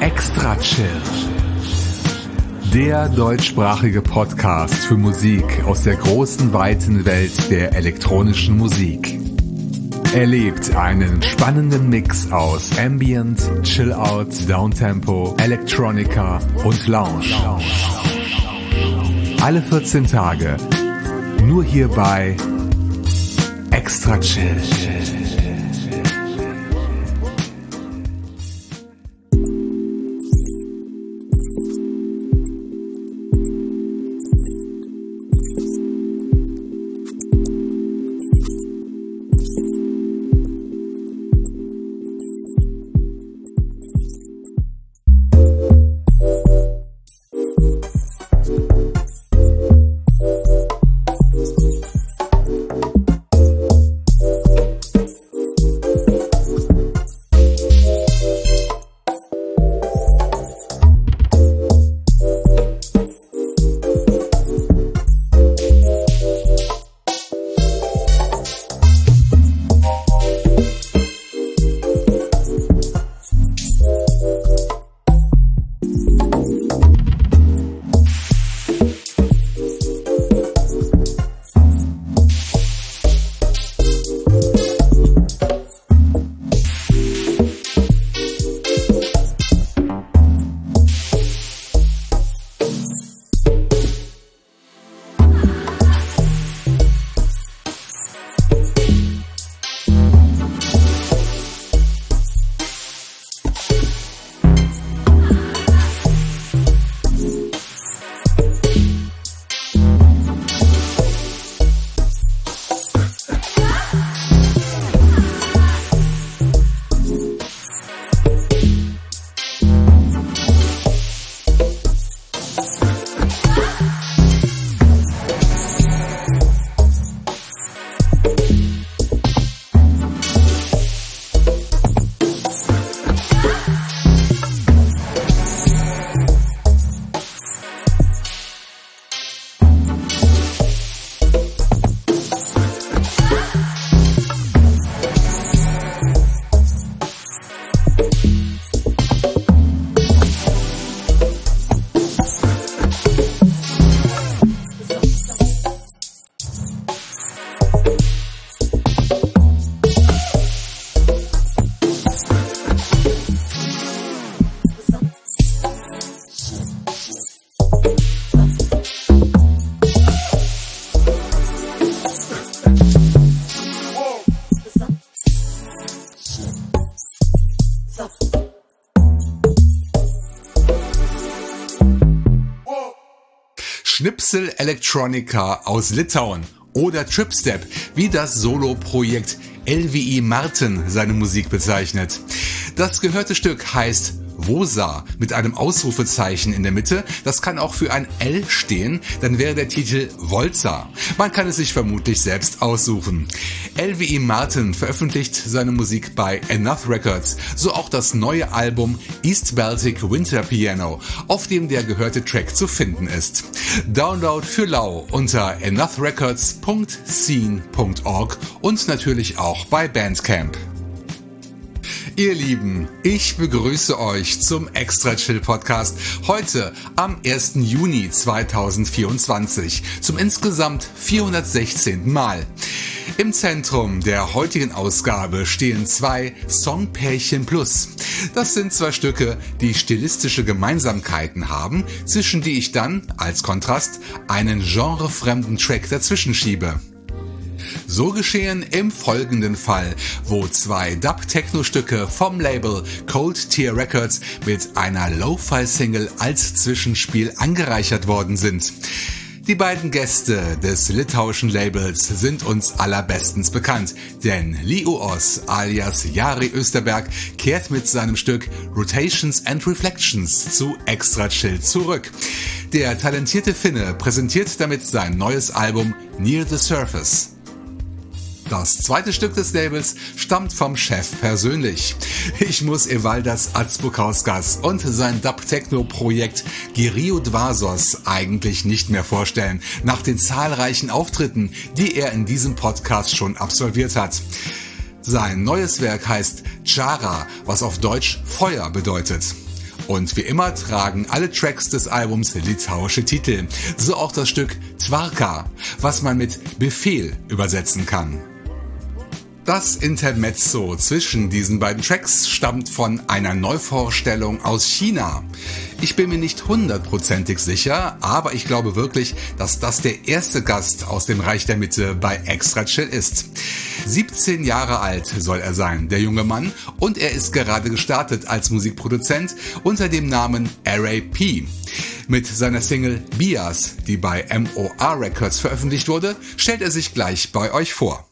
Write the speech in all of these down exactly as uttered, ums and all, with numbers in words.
Extra Chill, der deutschsprachige Podcast für Musik aus der großen, weiten Welt der elektronischen Musik. Erlebt einen spannenden Mix aus Ambient, Chill-Out, Downtempo, Electronica und Lounge. Alle vierzehn Tage, nur hier bei Extra Chill. Schnipsel Electronica aus Litauen oder Tripstep, wie das Solo-Projekt L V I Martin seine Musik bezeichnet. Das gehörte Stück heißt Wosa mit einem Ausrufezeichen in der Mitte. Das kann auch für ein L stehen, dann wäre der Titel Volza. Man kann es sich vermutlich selbst aussuchen. L V I Martin veröffentlicht seine Musik bei Enough Records, so auch das neue Album East Baltic Winter Piano, auf dem der gehörte Track zu finden ist. Download für lau unter enough records punkt scene punkt org und natürlich auch bei Bandcamp. Ihr Lieben, ich begrüße euch zum Extra Chill Podcast heute am ersten Juni zweitausendvierundzwanzig zum insgesamt vierhundertsechzehnten Mal. Im Zentrum der heutigen Ausgabe stehen zwei Songpärchen plus. Das sind zwei Stücke, die stilistische Gemeinsamkeiten haben, zwischen die ich dann, als Kontrast, einen genrefremden Track dazwischen schiebe. So geschehen im folgenden Fall, wo zwei Dub-Techno-Stücke vom Label Cold Tear Records mit einer Lo-Fi-Single als Zwischenspiel angereichert worden sind. Die beiden Gäste des litauischen Labels sind uns allerbestens bekannt, denn Liuos alias Jari Österberg kehrt mit seinem Stück Rotations and Reflections zu Extra Chill zurück. Der talentierte Finne präsentiert damit sein neues Album Near the Surface. Das zweite Stück des Labels stammt vom Chef persönlich. Ich muss Evaldas Atsbukauskas und sein Dub-Techno-Projekt Girio Dvasos eigentlich nicht mehr vorstellen, nach den zahlreichen Auftritten, die er in diesem Podcast schon absolviert hat. Sein neues Werk heißt Chara, was auf Deutsch Feuer bedeutet. Und wie immer tragen alle Tracks des Albums litauische Titel, so auch das Stück Tvarka, was man mit Befehl übersetzen kann. Das Intermezzo zwischen diesen beiden Tracks stammt von einer Neuvorstellung aus China. Ich bin mir nicht hundertprozentig sicher, aber ich glaube wirklich, dass das der erste Gast aus dem Reich der Mitte bei Extra Chill ist. siebzehn Jahre alt soll er sein, der junge Mann, und er ist gerade gestartet als Musikproduzent unter dem Namen R A P. Mit seiner Single Bias, die bei M O R Records veröffentlicht wurde, stellt er sich gleich bei euch vor.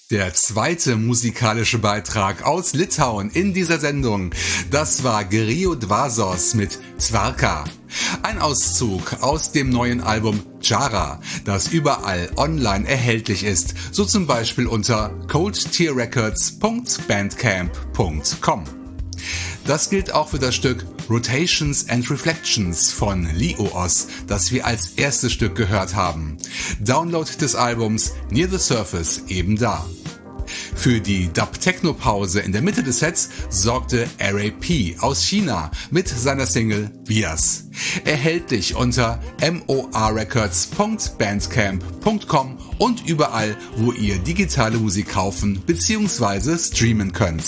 Der zweite musikalische Beitrag aus Litauen in dieser Sendung, das war Gerio Dvasos mit Tvarka. Ein Auszug aus dem neuen Album Jara, das überall online erhältlich ist, so zum Beispiel unter cold tear records punkt bandcamp punkt com. Das gilt auch für das Stück Rotations and Reflections von Lios, das wir als erstes Stück gehört haben. Download des Albums Near the Surface eben da. Für die Dub-Techno-Pause in der Mitte des Sets sorgte R A P aus China mit seiner Single Bias. Erhältlich unter mor records punkt bandcamp punkt com und überall, wo ihr digitale Musik kaufen bzw. streamen könnt.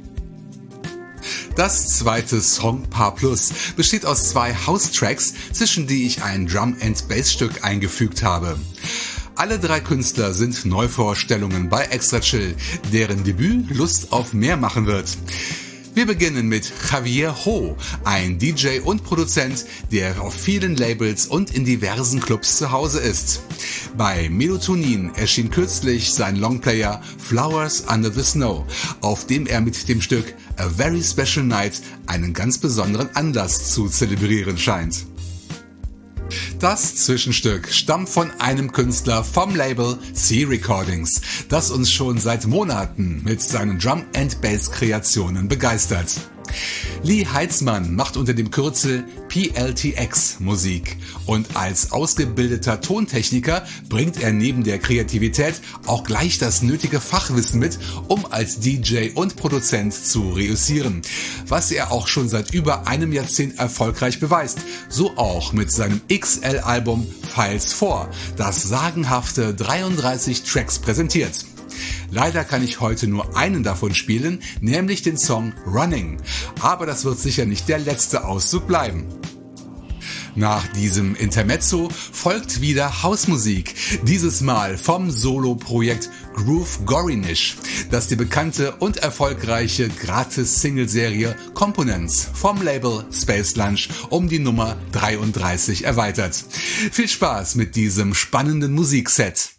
Das zweite Songpaar Plus besteht aus zwei House-Tracks, zwischen die ich ein Drum-and-Bass-Stück eingefügt habe. Alle drei Künstler sind Neuvorstellungen bei Extra Chill, deren Debüt Lust auf mehr machen wird. Wir beginnen mit Javier Ho, ein D J und Produzent, der auf vielen Labels und in diversen Clubs zu Hause ist. Bei Melatonin erschien kürzlich sein Longplayer Flowers Under the Snow, auf dem er mit dem Stück A Very Special Night einen ganz besonderen Anlass zu zelebrieren scheint. Das Zwischenstück stammt von einem Künstler vom Label C Recordings, das uns schon seit Monaten mit seinen Drum-and-Bass-Kreationen begeistert. Lee Heitzmann macht unter dem Kürzel P L T X Musik und als ausgebildeter Tontechniker bringt er neben der Kreativität auch gleich das nötige Fachwissen mit, um als D J und Produzent zu reüssieren, was er auch schon seit über einem Jahrzehnt erfolgreich beweist, so auch mit seinem X L-Album Files vier, das sagenhafte dreiunddreißig Tracks präsentiert. Leider kann ich heute nur einen davon spielen, nämlich den Song Running. Aber das wird sicher nicht der letzte Auszug bleiben. Nach diesem Intermezzo folgt wieder Hausmusik, dieses Mal vom Solo-Projekt Groove Gorinish, das die bekannte und erfolgreiche Gratis-Single-Serie Components vom Label Space Lunch um die Nummer dreiunddreißig erweitert. Viel Spaß mit diesem spannenden Musikset.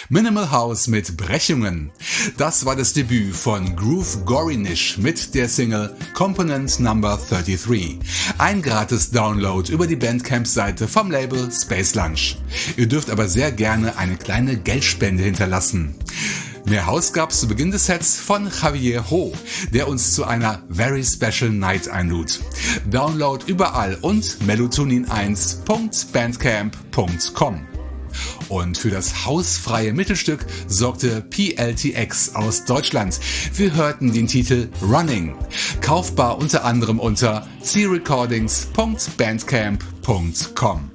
Minimal House mit Brechungen. Das war das Debüt von Groove Gorinish mit der Single Component Number dreiunddreißig. Ein gratis Download über die Bandcamp-Seite vom Label Space Lunch. Ihr dürft aber sehr gerne eine kleine Geldspende hinterlassen. Mehr Haus gab's zu Beginn des Sets von Javier Ho, der uns zu einer Very Special Night einlud. Download überall und melatonin eins punkt bandcamp punkt com. Und für das hausfreie Mittelstück sorgte P L T X aus Deutschland. Wir hörten den Titel Running, kaufbar unter anderem unter c recordings punkt bandcamp punkt com.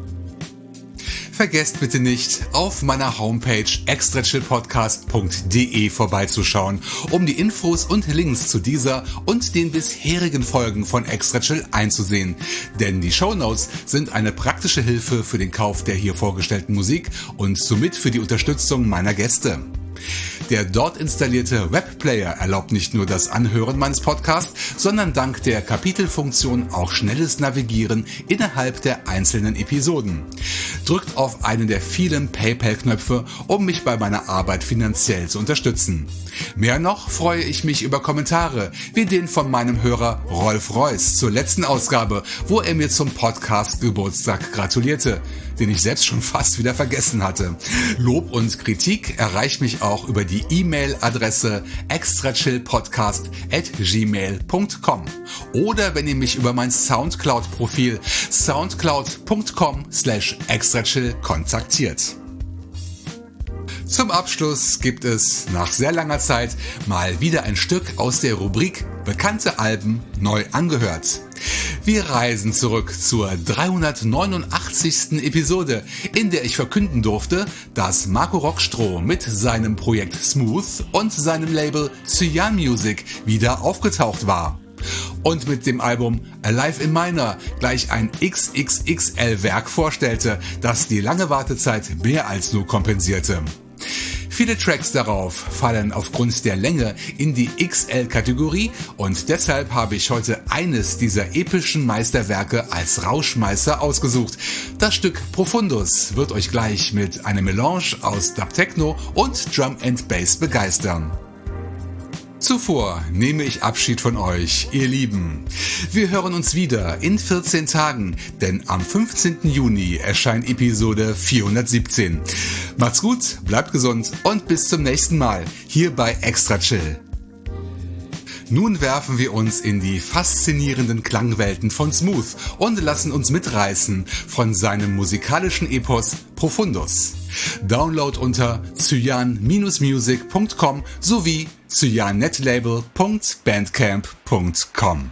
Vergesst bitte nicht, auf meiner Homepage extra chill podcast punkt de vorbeizuschauen, um die Infos und Links zu dieser und den bisherigen Folgen von Extra Chill einzusehen. Denn die Shownotes sind eine praktische Hilfe für den Kauf der hier vorgestellten Musik und somit für die Unterstützung meiner Gäste. Der dort installierte Webplayer erlaubt nicht nur das Anhören meines Podcasts, sondern dank der Kapitelfunktion auch schnelles Navigieren innerhalb der einzelnen Episoden. Drückt auf einen der vielen PayPal-Knöpfe, um mich bei meiner Arbeit finanziell zu unterstützen. Mehr noch freue ich mich über Kommentare, wie den von meinem Hörer Rolf Reuss zur letzten Ausgabe, wo er mir zum Podcast-Geburtstag gratulierte, den ich selbst schon fast wieder vergessen hatte. Lob und Kritik erreicht mich auch über die E-Mail-Adresse extra chill podcast at gmail punkt com oder wenn ihr mich über mein Soundcloud-Profil soundcloud punkt com slash extrachill kontaktiert. Zum Abschluss gibt es nach sehr langer Zeit mal wieder ein Stück aus der Rubrik Bekannte Alben neu angehört. Wir reisen zurück zur dreihundertneunundachtzigsten Episode, in der ich verkünden durfte, dass Marco Rockstroh mit seinem Projekt Smooth und seinem Label Cyan Music wieder aufgetaucht war. Und mit dem Album Alive in Minor gleich ein X X X L-Werk vorstellte, das die lange Wartezeit mehr als nur kompensierte. Viele Tracks darauf fallen aufgrund der Länge in die X L-Kategorie und deshalb habe ich heute eines dieser epischen Meisterwerke als Rauschmeißer ausgesucht. Das Stück Profundus wird euch gleich mit einer Melange aus Dub Techno und Drum and Bass begeistern. Zuvor nehme ich Abschied von euch, ihr Lieben. Wir hören uns wieder in vierzehn Tagen, denn am fünfzehnten Juni erscheint Episode vierhundertsiebzehn. Macht's gut, bleibt gesund und bis zum nächsten Mal hier bei Extra Chill. Nun werfen wir uns in die faszinierenden Klangwelten von Smooth und lassen uns mitreißen von seinem musikalischen Epos Profundus. Download unter cyan music punkt com sowie cyan netlabel punkt bandcamp punkt com.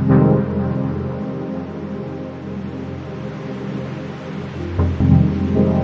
Thank you.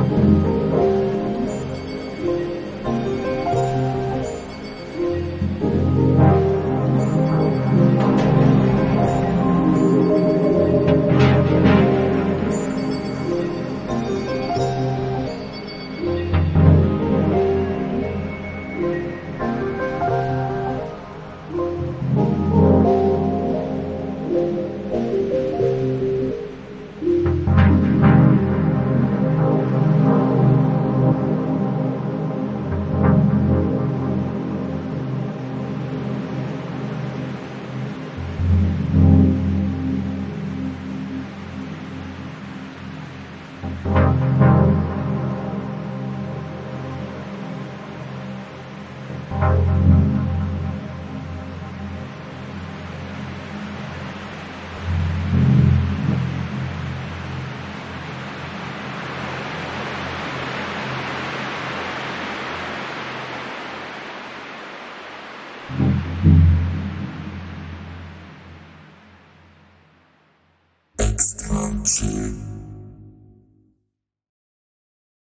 Extra Chill.